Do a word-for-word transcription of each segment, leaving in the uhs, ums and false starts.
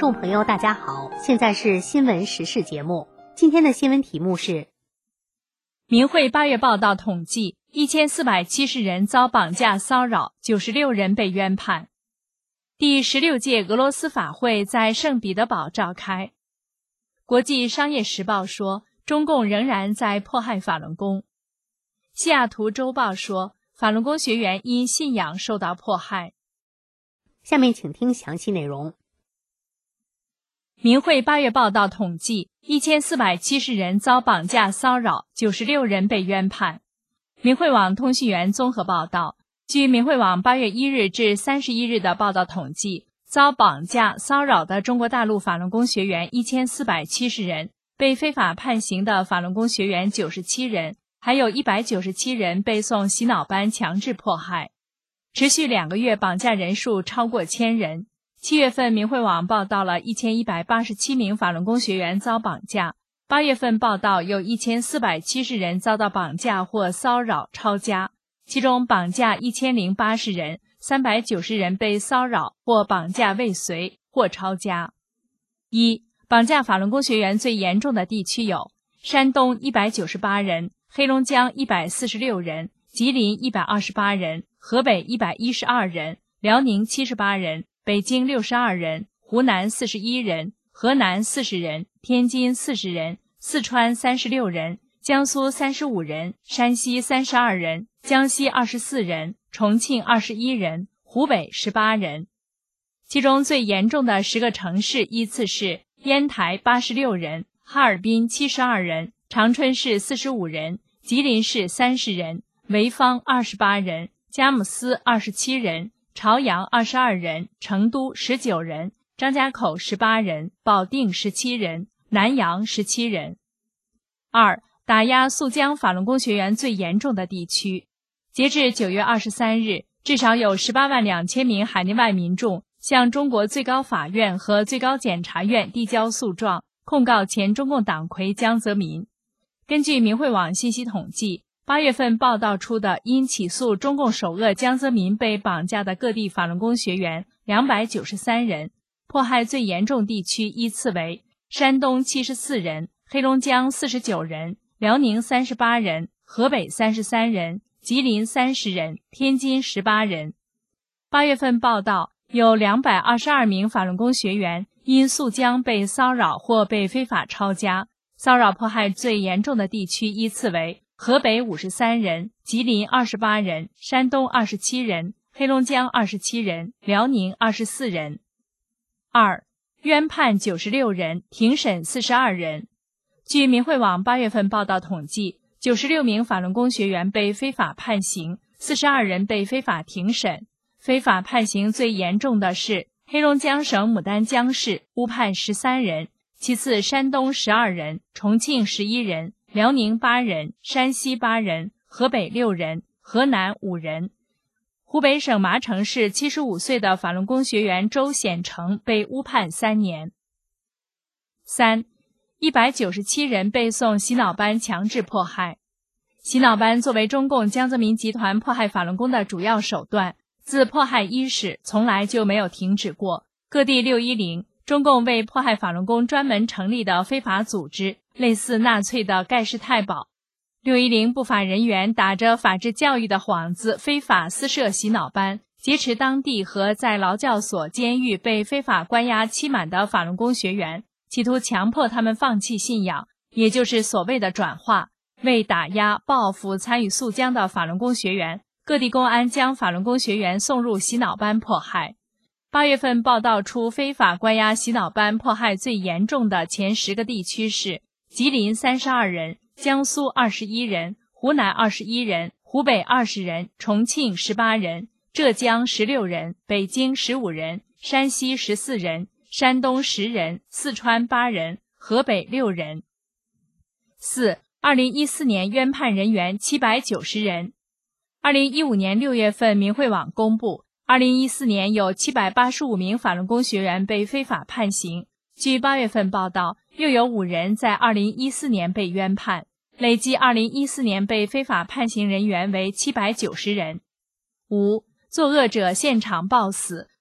众朋友大家好，现在是新闻时事节目。今天的新闻题目是： 明慧八月报道统计，一千四百七十人遭绑架骚扰，九十六人被冤判。第十六届俄罗斯法会在圣彼得堡召开。国际商业时报说，中共仍然在迫害法轮功。西雅图周报说，法轮功学员因信仰受到迫害。 下面请听详细内容。 明慧八月报道统计，一千四百七十人遭绑架骚扰，九十六人被冤判。明慧网通讯员综合报道，据明慧网八月一日至三十一日的报道统计，遭绑架骚扰的中国大陆法轮功学员一千四百七十人，被非法判刑的法轮功学员九十七人，还有一百九十七人被送洗脑班强制迫害。持续两个月绑架人数超过千人。七月份明慧网报道了一千一百八十七名法轮功学员遭绑架，八月份报道有一千四百七十人遭到绑架或骚扰抄家，其中绑架一千零八十人，三百九十人被骚扰或绑架未遂或抄家。一、绑架法轮功学员最严重的地区有山东一百九十八人，黑龙江一百四十六人，吉林一百二十八人，河北一百一十二人，辽宁七十八人，北京六十二人，湖南四十一人，河南四十人，天津四十人，四川三十六人，江苏三十五人，山西三十二人，江西二十四人，重庆二十一人，湖北十八人。其中最严重的十个城市依次是烟台八十六人，哈尔滨七十二人，长春市四十五人，吉林市三十人，潍坊二十八人，佳木斯二十七人，朝阳二十二人，成都十九人，张家口十八人，保定十七人，南阳十七人。二、打压肃江法轮功学员最严重的地区。截至九月二十三日，至少有十八万两千名海内外民众向中国最高法院和最高检察院递交诉状，控告前中共党魁江泽民。根据明慧网信息统计，八月份报道出的因起诉中共首恶江泽民被绑架的各地法轮功学员两百九十三人，迫害最严重地区依次为山东七十四人，黑龙江四十九人，辽宁三十八人，河北三十三人，吉林三十人，天津十八人。八月份报道有两百二十二名法轮功学员因肃江被骚扰或被非法抄家，骚扰迫害最严重的地区依次为河北五十三人，吉林二十八人，山东二十七人，黑龙江二十七人，辽宁二十四人。二、冤判九十六人，庭审四十二人。据明慧网八月份报道统计，九十六名法轮功学员被非法判刑，四十二人被非法庭审。非法判刑最严重的是黑龙江省牡丹江市，误判十三人，其次山东十二人，重庆十一人，辽宁八人，山西八人，河北六人，河南五人。湖北省麻城市七十五岁的法轮功学员周显成被误判三年。三、一百九十七人被送洗脑班强制迫害。洗脑班作为中共江泽民集团迫害法轮功的主要手段，自迫害伊始从来就没有停止过。各地六一零，中共为迫害法轮功专门成立的非法组织，类似纳粹的盖世太保。六一零不法人员打着法治教育的幌子，非法私设洗脑班，劫持当地和在劳教所、监狱被非法关押期满的法轮功学员，企图强迫他们放弃信仰，也就是所谓的转化。为打压报复参与肃江的法轮功学员，各地公安将法轮功学员送入洗脑班迫害。八月份报道出非法关押洗脑班迫害最严重的前十个地区是吉林三十二人，江苏二十一人，湖南二十一人，湖北二十人，重庆十八人，浙江十六人，北京十五人，山西十四人，山东十人，四川八人，河北六人。四、二零一四年冤判人员七百九十人。二零一五年六月份明慧网公布，二零一四年有七百八十五名法轮功学员被非法判刑。据八月份报道，又有五人在二零一四年被冤判，累计二零一四年被非法判刑人员为七百九十人。五、作恶者现场暴死，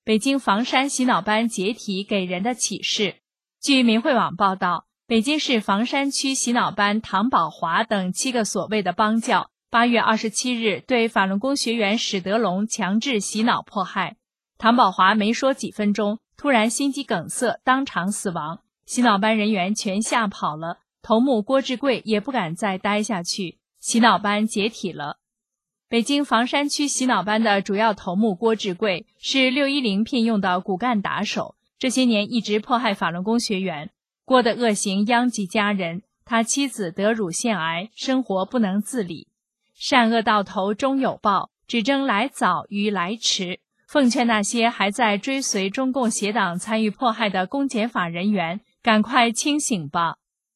北京房山洗脑班解体给人的启示。据民汇网报道，北京市房山区洗脑班唐宝华等七个所谓的帮教，八月二十七日对法轮功学员史德龙强制洗脑迫害。唐宝华没说几分钟，突然心肌梗塞，当场死亡。洗脑班人员全吓跑了，头目郭志贵也不敢再待下去，洗脑班解体了。北京房山区洗脑班的主要头目郭志贵是六一零聘用的骨干打手，这些年一直迫害法轮功学员。郭的恶行殃及家人，他妻子得乳腺癌，生活不能自理。善恶到头终有报，只争来早与来迟。奉劝那些还在追随中共邪党参与迫害的公检法人员，赶快清醒吧。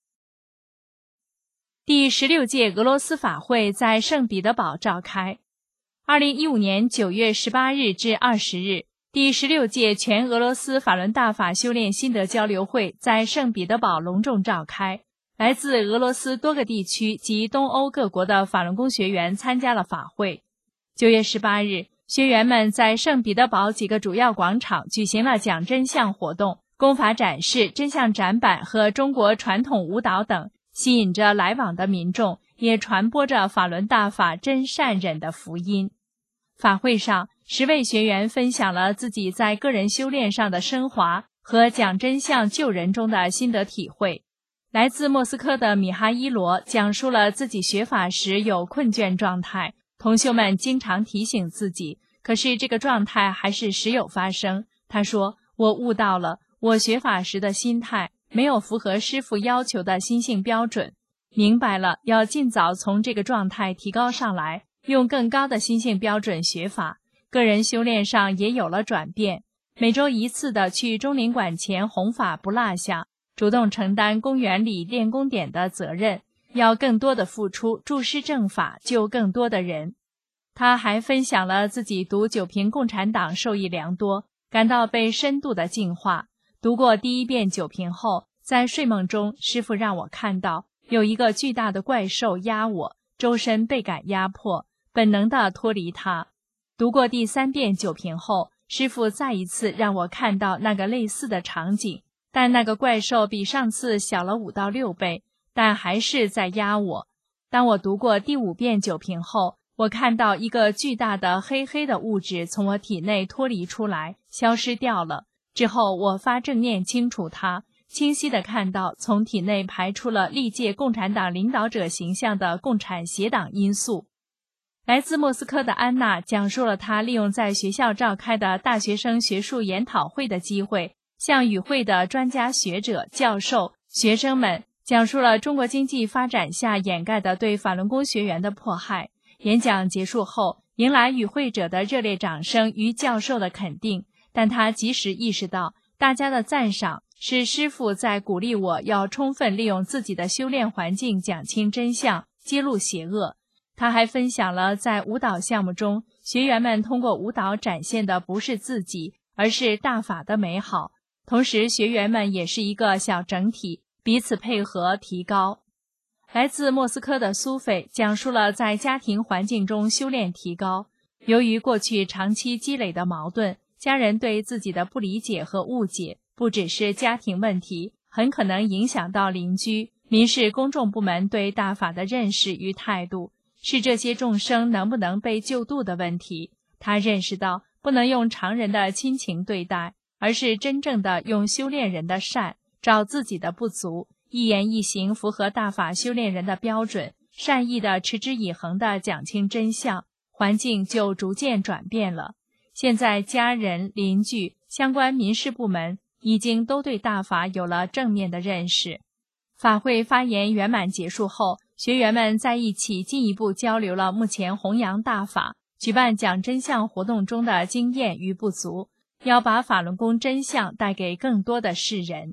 第十六届俄罗斯法会在圣彼得堡召开。二零一五年九月十八日至二十日，第十六届全俄罗斯法轮大法修炼心得交流会在圣彼得堡隆重召开。来自俄罗斯多个地区及东欧各国的法轮功学员参加了法会。九月十八日，学员们在圣彼得堡几个主要广场举行了讲真相活动、功法展示、真相展板和中国传统舞蹈等，吸引着来往的民众，也传播着法轮大法真善忍的福音。法会上，十位学员分享了自己在个人修炼上的升华和讲真相救人中的心得体会。来自莫斯科的米哈伊罗讲述了自己学法时有困倦状态，同修们经常提醒自己，可是这个状态还是时有发生。他说，我悟到了，我学法时的心态没有符合师父要求的心性标准，明白了要尽早从这个状态提高上来，用更高的心性标准学法。个人修炼上也有了转变，每周一次的去中领馆前弘法不落下，主动承担公园里练功点的责任，要更多的付出，助师正法，救更多的人。他还分享了自己读九评共产党受益良多，感到被深度的净化。读过第一遍九评后，在睡梦中，师父让我看到有一个巨大的怪兽压我，周身倍感压迫，本能地脱离它。读过第三遍九评后，师父再一次让我看到那个类似的场景，但那个怪兽比上次小了五到六倍，但还是在压我。当我读过第五遍九评后，我看到一个巨大的黑黑的物质从我体内脱离出来，消失掉了。之后我发正念清除它，清晰地看到从体内排出了历届共产党领导者形象的共产邪党因素。来自莫斯科的安娜讲述了她利用在学校召开的大学生学术研讨会的机会，向与会的专家学者、教授、学生们讲述了中国经济发展下掩盖的对法轮功学员的迫害。演讲结束后，迎来与会者的热烈掌声与教授的肯定，但他及时意识到，大家的赞赏是师父在鼓励我要充分利用自己的修炼环境讲清真相，揭露邪恶。他还分享了在舞蹈项目中，学员们通过舞蹈展现的不是自己，而是大法的美好。同时，学员们也是一个小整体，彼此配合提高。来自莫斯科的苏菲讲述了在家庭环境中修炼提高。由于过去长期积累的矛盾，家人对自己的不理解和误解，不只是家庭问题，很可能影响到邻居、民事公众部门对大法的认识与态度，是这些众生能不能被救度的问题。他认识到，不能用常人的亲情对待，而是真正的用修炼人的善，找自己的不足，一言一行符合大法修炼人的标准，善意的持之以恒的讲清真相，环境就逐渐转变了。现在家人、邻居、相关民事部门已经都对大法有了正面的认识。法会发言圆满结束后，学员们在一起进一步交流了目前弘扬大法、举办讲真相活动中的经验与不足，要把法轮功真相带给更多的世人。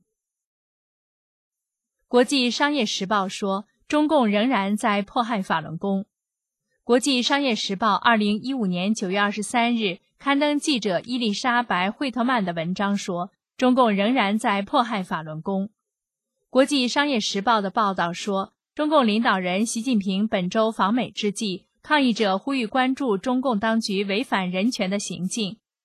国际商业时报说，中共仍然在迫害法轮功。国际商业时报二零一五年九月二十三日刊登记者伊丽莎白·惠特曼的文章说，中共仍然在迫害法轮功。国际商业时报的报道说，中共领导人习近平本周访美之际，抗议者呼吁关注中共当局违反人权的行径。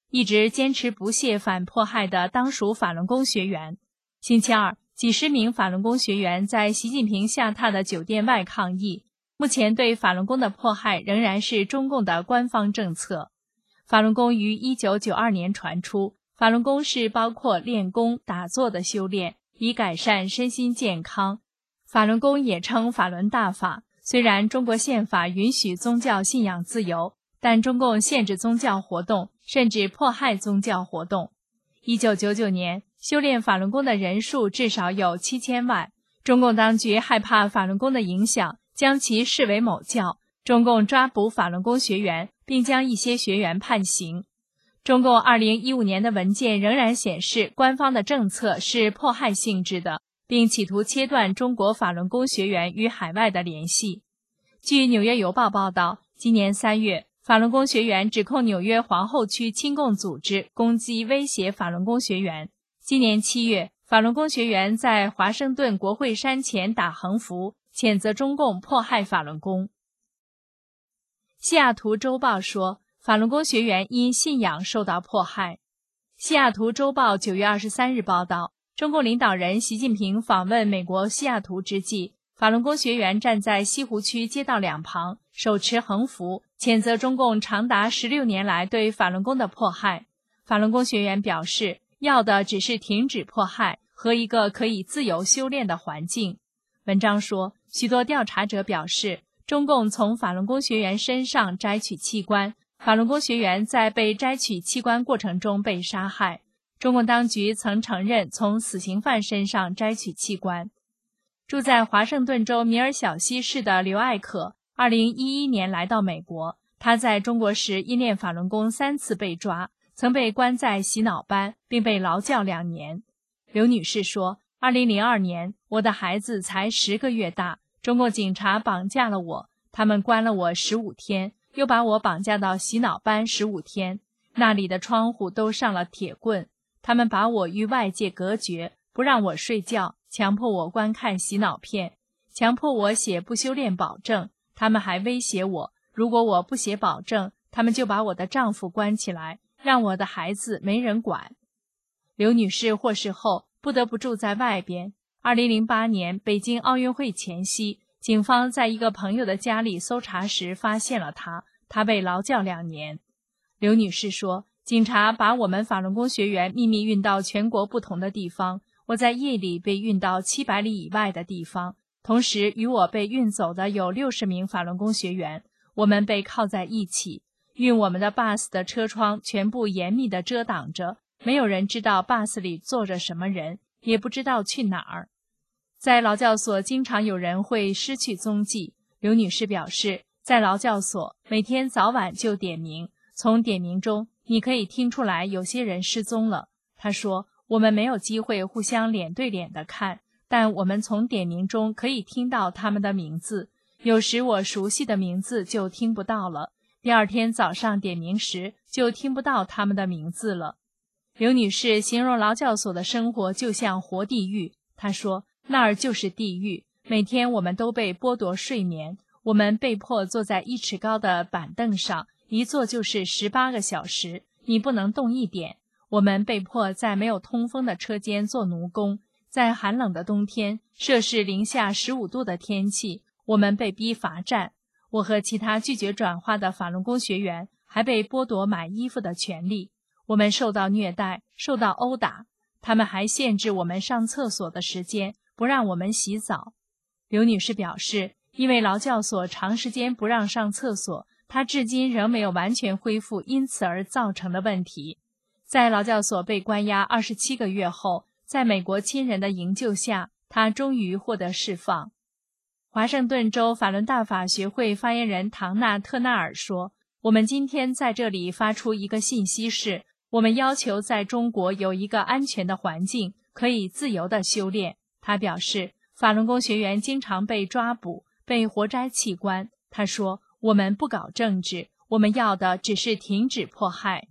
一直坚持不懈反迫害的当属法轮功学员。星期二，几十名法轮功学员在习近平下榻的酒店外抗议。目前对法轮功的迫害仍然是中共的官方政策。法轮功于一九九二年传出，法轮功是包括练功、打坐的修炼，以改善身心健康。法轮功也称法轮大法。虽然中国宪法允许宗教信仰自由，但中共限制宗教活动，甚至迫害宗教活动。一九九九年，修炼法轮功的人数至少有七千万。中共当局害怕法轮功的影响，将其视为某教。中共抓捕法轮功学员，并将一些学员判刑。中共二零一五年的文件仍然显示，官方的政策是迫害性质的，并企图切断中国法轮功学员与海外的联系。据《纽约邮报》报道，今年三月，法轮功学员指控纽约皇后区亲共组织攻击威胁法轮功学员。今年七月，法轮功学员在华盛顿国会山前打横幅，谴责中共迫害法轮功。西雅图周报说，法轮功学员因信仰受到迫害。西雅图周报九月二十三日报道，中共领导人习近平访问美国西雅图之际，法轮功学员站在西湖区街道两旁，手持横幅，谴责中共长达十六年来对法轮功的迫害。法轮功学员表示，要的只是停止迫害和一个可以自由修炼的环境。文章说，许多调查者表示，中共从法轮功学员身上摘取器官，法轮功学员在被摘取器官过程中被杀害。中共当局曾承认从死刑犯身上摘取器官。住在华盛顿州米尔小西市的刘艾可，二零一一年来到美国。他在中国时因练法轮功三次被抓，曾被关在洗脑班，并被劳教两年。刘女士说，二零零二年，我的孩子才十个月大，中共警察绑架了我，他们关了我十五天，又把我绑架到洗脑班十五天，那里的窗户都上了铁棍，他们把我与外界隔绝，不让我睡觉，强迫我观看洗脑片，强迫我写不修炼保证，他们还威胁我，如果我不写保证，他们就把我的丈夫关起来，让我的孩子没人管。刘女士获释后不得不住在外边。二零零八年北京奥运会前夕，警方在一个朋友的家里搜查时发现了她，她被劳教两年。刘女士说，警察把我们法轮功学员秘密运到全国不同的地方，我在夜里被运到七百里以外的地方，同时与我被运走的有六十名法轮功学员，我们被铐在一起，运我们的 bus 的车窗全部严密地遮挡着，没有人知道 bus 里坐着什么人，也不知道去哪儿。在劳教所经常有人会失去踪迹。刘女士表示，在劳教所每天早晚就点名，从点名中你可以听出来有些人失踪了。她说，我们没有机会互相脸对脸的看，但我们从点名中可以听到他们的名字，有时我熟悉的名字就听不到了，第二天早上点名时就听不到他们的名字了。刘女士形容劳教所的生活就像活地狱，她说，那儿就是地狱，每天我们都被剥夺睡眠，我们被迫坐在一尺高的板凳上，一坐就是十八个小时，你不能动一点。我们被迫在没有通风的车间做奴工，在寒冷的冬天，摄氏零下十五度的天气，我们被逼罚站。我和其他拒绝转化的法轮功学员还被剥夺买衣服的权利，我们受到虐待，受到殴打，他们还限制我们上厕所的时间，不让我们洗澡。刘女士表示，因为劳教所长时间不让上厕所，她至今仍没有完全恢复因此而造成的问题。在劳教所被关押二十七个月后，在美国亲人的营救下，她终于获得释放。华盛顿州法轮大法学会发言人唐纳特纳尔说，我们今天在这里发出一个信息是，我们要求在中国有一个安全的环境，可以自由地修炼。他表示，法轮功学员经常被抓捕，被活摘器官。他说，我们不搞政治，我们要的只是停止迫害。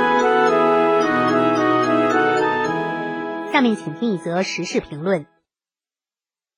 下面请听一则时事评论。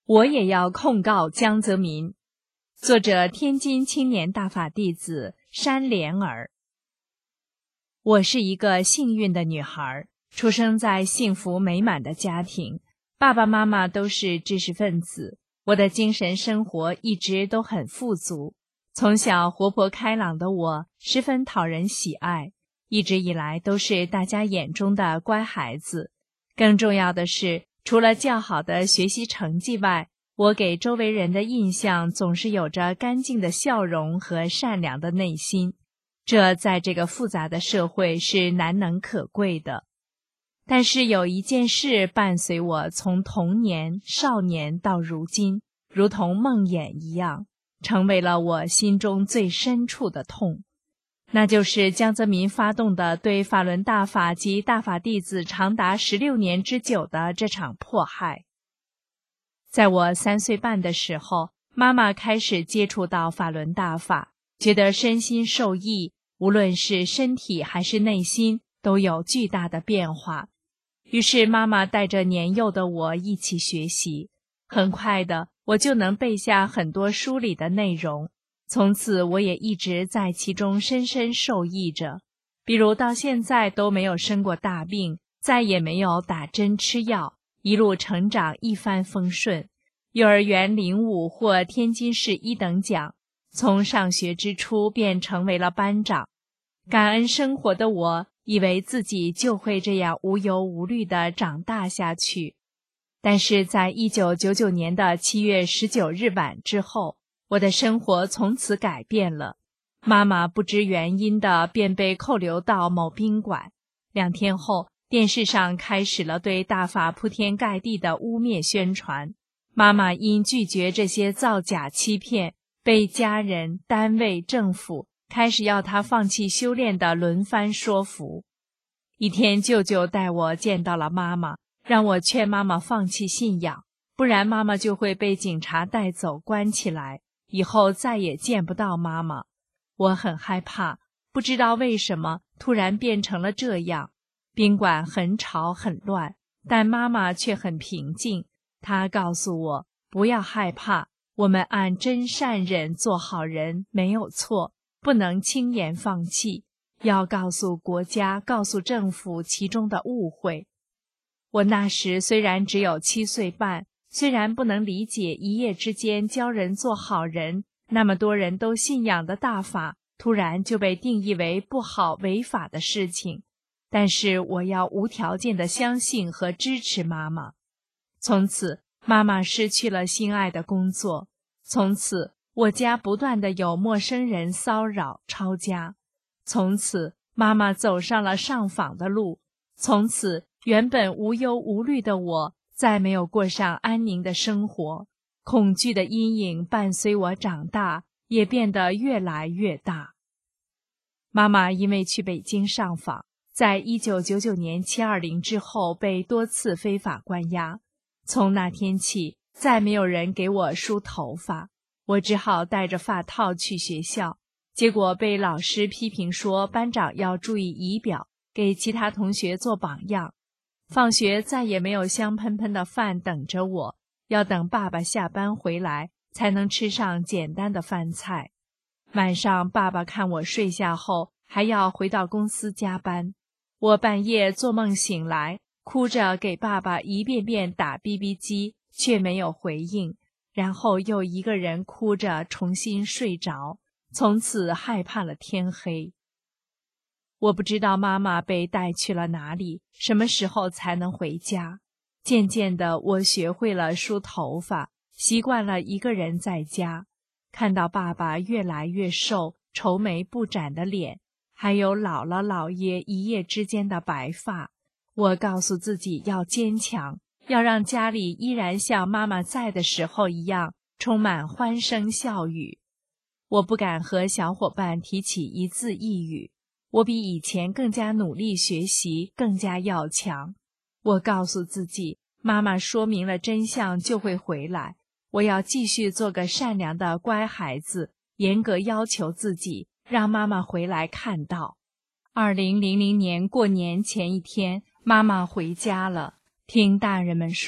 我也要控告江泽民。作者：天津青年大法弟子山莲儿。我是一个幸运的女孩，出生在幸福美满的家庭，爸爸妈妈都是知识分子，我的精神生活一直都很富足。从小活泼开朗的我十分讨人喜爱，一直以来都是大家眼中的乖孩子。更重要的是，除了较好的学习成绩外，我给周围人的印象总是有着干净的笑容和善良的内心，这在这个复杂的社会是难能可贵的。但是有一件事伴随我从童年、少年到如今，如同梦魇一样，成为了我心中最深处的痛。那就是江泽民发动的对法轮大法及大法弟子长达十六年之久的这场迫害。在我三岁半的时候，妈妈开始接触到法轮大法，觉得身心受益，无论是身体还是内心都有巨大的变化。于是妈妈带着年幼的我一起学习，很快的我就能背下很多书里的内容，从此我也一直在其中深深受益着。比如到现在都没有生过大病，再也没有打针吃药，一路成长一帆风顺，幼儿园领舞获天津市一等奖，从上学之初便成为了班长。感恩生活的我，以为自己就会这样无忧无虑地长大下去。但是在一九九九年的七月十九日晚之后，我的生活从此改变了。妈妈不知原因的便被扣留到某宾馆，两天后电视上开始了对大法铺天盖地的污蔑宣传。妈妈因拒绝这些造假欺骗，被家人、单位、政府开始要她放弃修炼的轮番说服。一天舅舅带我见到了妈妈，让我劝妈妈放弃信仰，不然妈妈就会被警察带走关起来，以后再也见不到妈妈。我很害怕，不知道为什么突然变成了这样。宾馆很吵很乱，但妈妈却很平静。她告诉我不要害怕，我们按真善忍做好人没有错，不能轻言放弃，要告诉国家告诉政府其中的误会。我那时虽然只有七岁半，虽然不能理解一夜之间教人做好人，那么多人都信仰的大法突然就被定义为不好违法的事情，但是我要无条件的相信和支持妈妈。从此妈妈失去了心爱的工作，从此我家不断的有陌生人骚扰抄家，从此妈妈走上了上访的路，从此原本无忧无虑的我再没有过上安宁的生活，恐惧的阴影伴随我长大，也变得越来越大。妈妈因为去北京上访，在一九九九年七二零之后被多次非法关押，从那天起再没有人给我梳头发，我只好戴着发套去学校，结果被老师批评说班长要注意仪表，给其他同学做榜样。放学再也没有香喷喷的饭等着我，要等爸爸下班回来才能吃上简单的饭菜。晚上爸爸看我睡下后还要回到公司加班，我半夜做梦醒来，哭着给爸爸一遍遍打 B B 机，却没有回应，然后又一个人哭着重新睡着，从此害怕了天黑。我不知道妈妈被带去了哪里，什么时候才能回家。渐渐的，我学会了梳头发，习惯了一个人在家。看到爸爸越来越瘦，愁眉不展的脸，还有姥姥姥爷一夜之间的白发，我告诉自己要坚强，要让家里依然像妈妈在的时候一样，充满欢声笑语。我不敢和小伙伴提起一字一语，我比以前更加努力学习，更加要强。我告诉自己，妈妈说明了真相就会回来，我要继续做个善良的乖孩子，严格要求自己，让妈妈回来看到。二零零零年过年前一天，妈妈回家了，听大人们说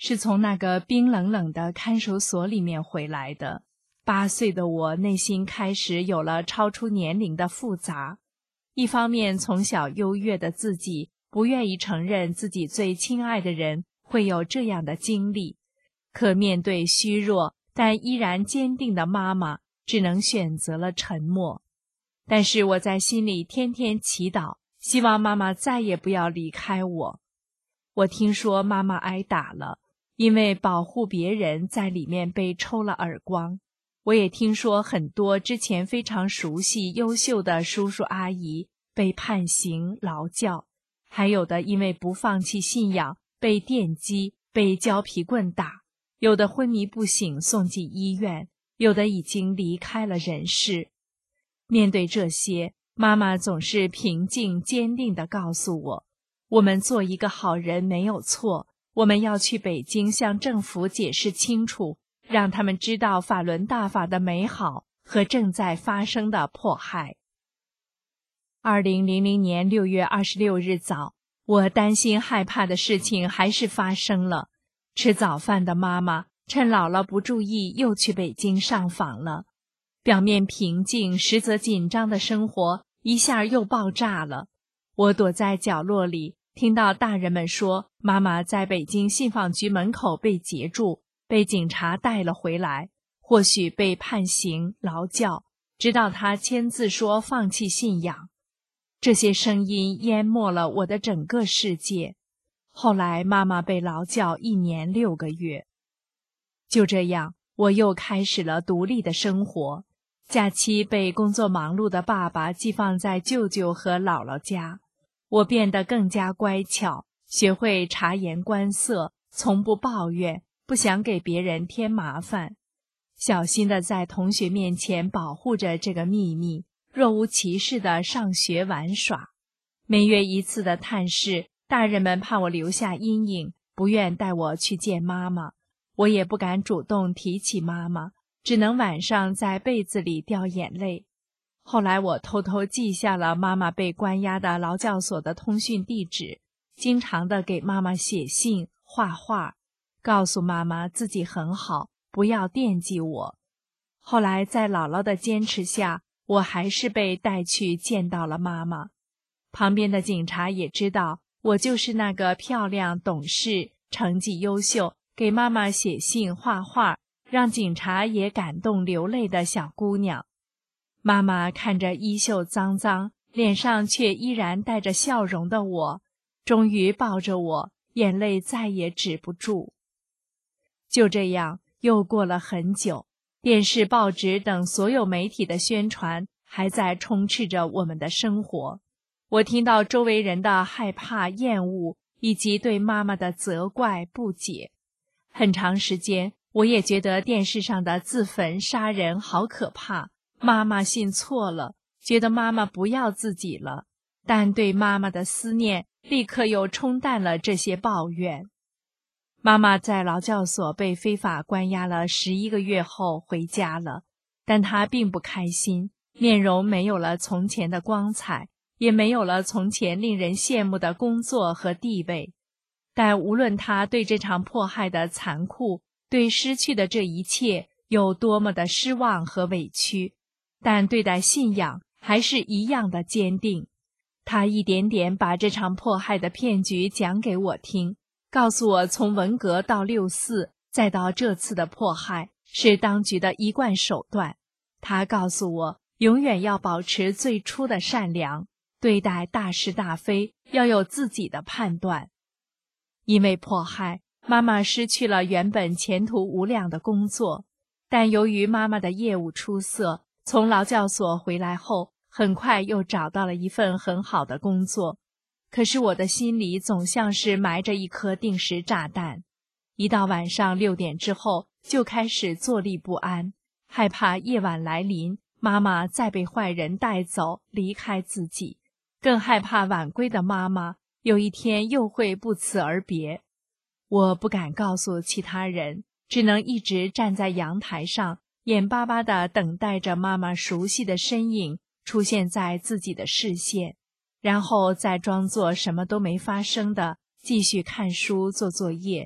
是从那个冰冷冷的看守所里面回来的。八岁的我内心开始有了超出年龄的复杂，一方面从小优越的自己不愿意承认自己最亲爱的人会有这样的经历，可面对虚弱但依然坚定的妈妈，只能选择了沉默。但是我在心里天天祈祷，希望妈妈再也不要离开我。我听说妈妈挨打了，因为保护别人在里面被抽了耳光。我也听说很多之前非常熟悉优秀的叔叔阿姨被判刑劳教，还有的因为不放弃信仰被电击，被胶皮棍打，有的昏迷不醒送进医院，有的已经离开了人世。面对这些，妈妈总是平静坚定地告诉我，我们做一个好人没有错，我们要去北京向政府解释清楚，让他们知道法轮大法的美好和正在发生的迫害。二零零零年六月二十六日早，我担心害怕的事情还是发生了。吃早饭的妈妈趁姥姥不注意又去北京上访了。表面平静实则紧张的生活一下又爆炸了。我躲在角落里，听到大人们说妈妈在北京信访局门口被截住，被警察带了回来，或许被判刑劳教，直到她签字说放弃信仰。这些声音淹没了我的整个世界。后来妈妈被劳教一年六个月。就这样，我又开始了独立的生活。假期被工作忙碌的爸爸寄放在舅舅和姥姥家，我变得更加乖巧，学会察言观色，从不抱怨，不想给别人添麻烦，小心地在同学面前保护着这个秘密，若无其事地上学玩耍。每月一次的探视，大人们怕我留下阴影，不愿带我去见妈妈，我也不敢主动提起妈妈，只能晚上在被子里掉眼泪。后来我偷偷记下了妈妈被关押的劳教所的通讯地址，经常地给妈妈写信、画画，告诉妈妈自己很好，不要惦记我。后来在姥姥的坚持下，我还是被带去见到了妈妈。旁边的警察也知道我就是那个漂亮、懂事、成绩优秀，给妈妈写信、画画，让警察也感动流泪的小姑娘。妈妈看着衣袖脏脏，脸上却依然带着笑容的我，终于抱着我，眼泪再也止不住。就这样，又过了很久，电视、报纸等所有媒体的宣传还在充斥着我们的生活。我听到周围人的害怕、厌恶，以及对妈妈的责怪、不解。很长时间，我也觉得电视上的自焚杀人好可怕，妈妈信错了，觉得妈妈不要自己了，但对妈妈的思念立刻又冲淡了这些抱怨。妈妈在劳教所被非法关押了十一个月后回家了，但她并不开心，面容没有了从前的光彩，也没有了从前令人羡慕的工作和地位。但无论她对这场迫害的残酷，对失去的这一切有多么的失望和委屈，但对待信仰还是一样的坚定。她一点点把这场迫害的骗局讲给我听，告诉我从文革到六四，再到这次的迫害，是当局的一贯手段。她告诉我，永远要保持最初的善良，对待大是大非要有自己的判断。因为迫害，妈妈失去了原本前途无量的工作，但由于妈妈的业务出色，从劳教所回来后，很快又找到了一份很好的工作。可是我的心里总像是埋着一颗定时炸弹，一到晚上六点之后，就开始坐立不安，害怕夜晚来临，妈妈再被坏人带走，离开自己，更害怕晚归的妈妈有一天又会不辞而别。我不敢告诉其他人，只能一直站在阳台上，眼巴巴地等待着妈妈熟悉的身影出现在自己的视线，然后再装作什么都没发生的继续看书做作业，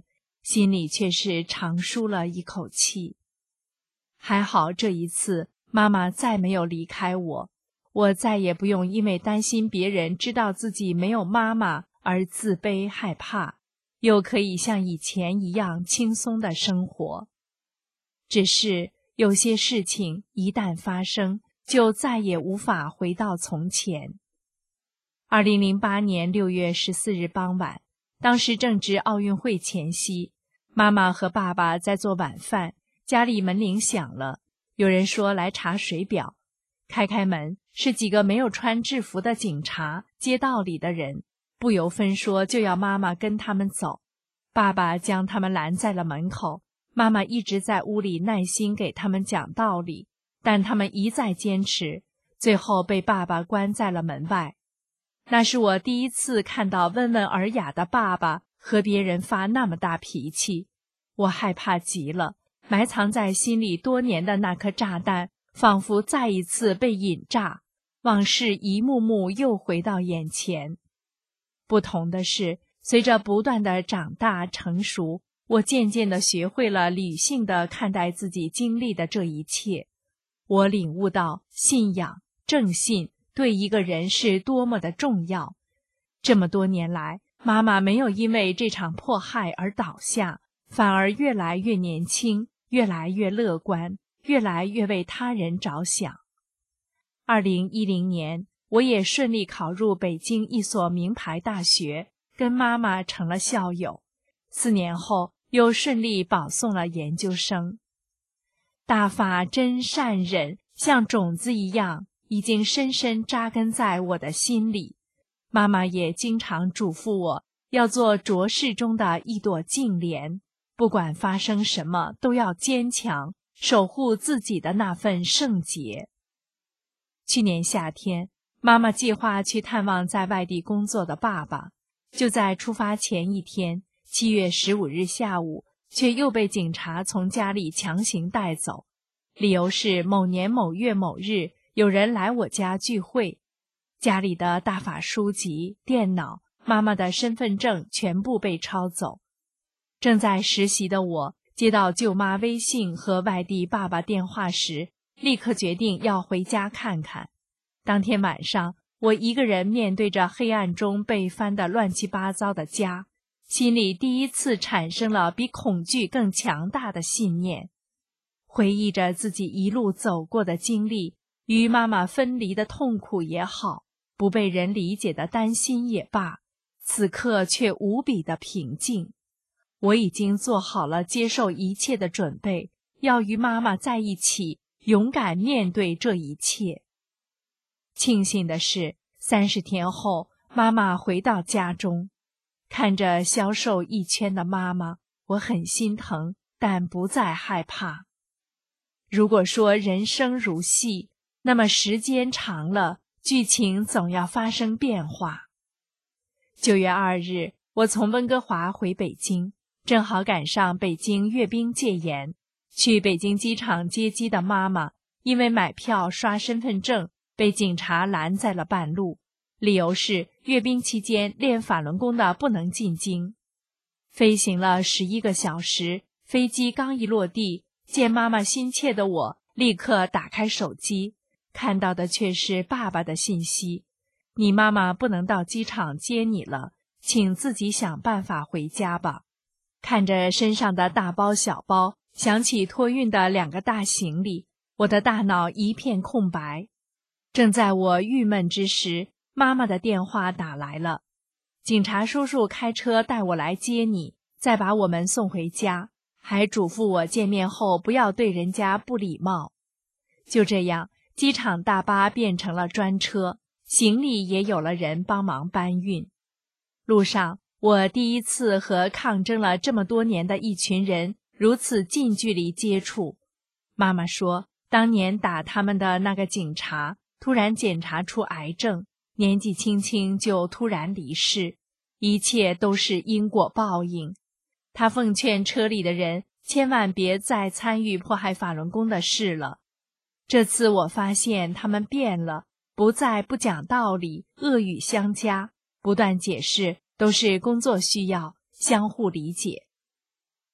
心里却是长舒了一口气。还好这一次妈妈再没有离开我，我再也不用因为担心别人知道自己没有妈妈而自卑害怕，又可以像以前一样轻松的生活。只是有些事情一旦发生，就再也无法回到从前。二零零八年六月十四日傍晚，当时正值奥运会前夕，妈妈和爸爸在做晚饭，家里门铃响了，有人说来查水表。开开门，是几个没有穿制服的警察，街道里的人，不由分说就要妈妈跟他们走。爸爸将他们拦在了门口，妈妈一直在屋里耐心给他们讲道理，但他们一再坚持，最后被爸爸关在了门外。那是我第一次看到温文尔雅的爸爸和别人发那么大脾气，我害怕极了，埋藏在心里多年的那颗炸弹仿佛再一次被引炸，往事一幕幕又回到眼前。不同的是，随着不断的长大成熟，我渐渐地学会了理性地看待自己经历的这一切。我领悟到信仰、正信对一个人是多么的重要。这么多年来，妈妈没有因为这场迫害而倒下，反而越来越年轻，越来越乐观，越来越为他人着想。二零一零年，我也顺利考入北京一所名牌大学，跟妈妈成了校友。四年后，又顺利保送了研究生。大法真善忍像种子一样，已经深深扎根在我的心里。妈妈也经常嘱咐我，要做浊世中的一朵净莲，不管发生什么，都要坚强，守护自己的那份圣洁。去年夏天，妈妈计划去探望在外地工作的爸爸，就在出发前一天，七月十五日下午，却又被警察从家里强行带走，理由是某年某月某日有人来我家聚会，家里的大法书籍、电脑、妈妈的身份证全部被抄走。正在实习的我接到舅妈微信和外地爸爸电话时，立刻决定要回家看看。当天晚上，我一个人面对着黑暗中被翻得乱七八糟的家，心里第一次产生了比恐惧更强大的信念。回忆着自己一路走过的经历，与妈妈分离的痛苦也好，不被人理解的担心也罢，此刻却无比的平静。我已经做好了接受一切的准备，要与妈妈在一起，勇敢面对这一切。庆幸的是，三十天后，妈妈回到家中，看着消瘦一圈的妈妈，我很心疼，但不再害怕。如果说人生如戏，那么时间长了，剧情总要发生变化。九月二日，我从温哥华回北京，正好赶上北京阅兵戒严。去北京机场接机的妈妈，因为买票刷身份证，被警察拦在了半路，理由是阅兵期间练法轮功的不能进京。飞行了十一个小时，飞机刚一落地，见妈妈心切的我，立刻打开手机，看到的却是爸爸的信息：你妈妈不能到机场接你了，请自己想办法回家吧。看着身上的大包小包，想起托运的两个大行李，我的大脑一片空白。正在我郁闷之时，妈妈的电话打来了。警察叔叔开车带我来接你，再把我们送回家，还嘱咐我见面后不要对人家不礼貌。就这样，机场大巴变成了专车，行李也有了人帮忙搬运。路上，我第一次和抗争了这么多年的一群人如此近距离接触。妈妈说，当年打他们的那个警察突然检查出癌症，年纪轻轻就突然离世，一切都是因果报应。他奉劝车里的人千万别再参与迫害法轮功的事了。这次我发现他们变了，不再不讲道理，恶语相加，不断解释都是工作需要，相互理解。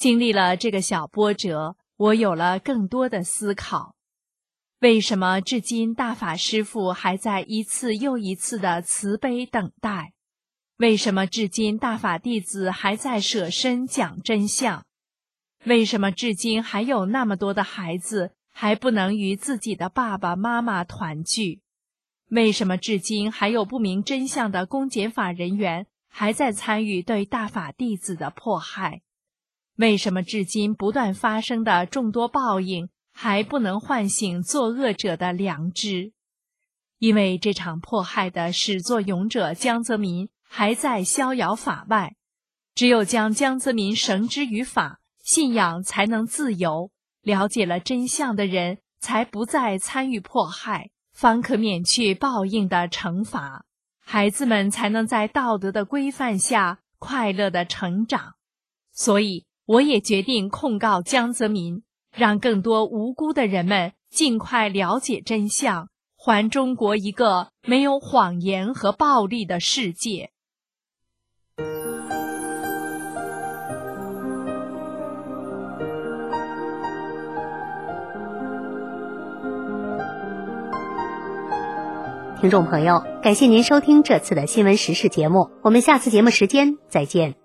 经历了这个小波折，我有了更多的思考。为什么至今大法师父还在一次又一次的慈悲等待？为什么至今大法弟子还在舍身讲真相？为什么至今还有那么多的孩子还不能与自己的爸爸妈妈团聚？为什么至今还有不明真相的公检法人员还在参与对大法弟子的迫害？为什么至今不断发生的众多报应还不能唤醒作恶者的良知？因为这场迫害的始作俑者江泽民还在逍遥法外，只有将江泽民绳之于法，信仰才能自由，了解了真相的人才不再参与迫害，方可免去报应的惩罚，孩子们才能在道德的规范下快乐的成长。所以我也决定控告江泽民，让更多无辜的人们尽快了解真相，还中国一个没有谎言和暴力的世界。 听众朋友，感谢您收听这次的新闻时事节目，我们下次节目时间再见。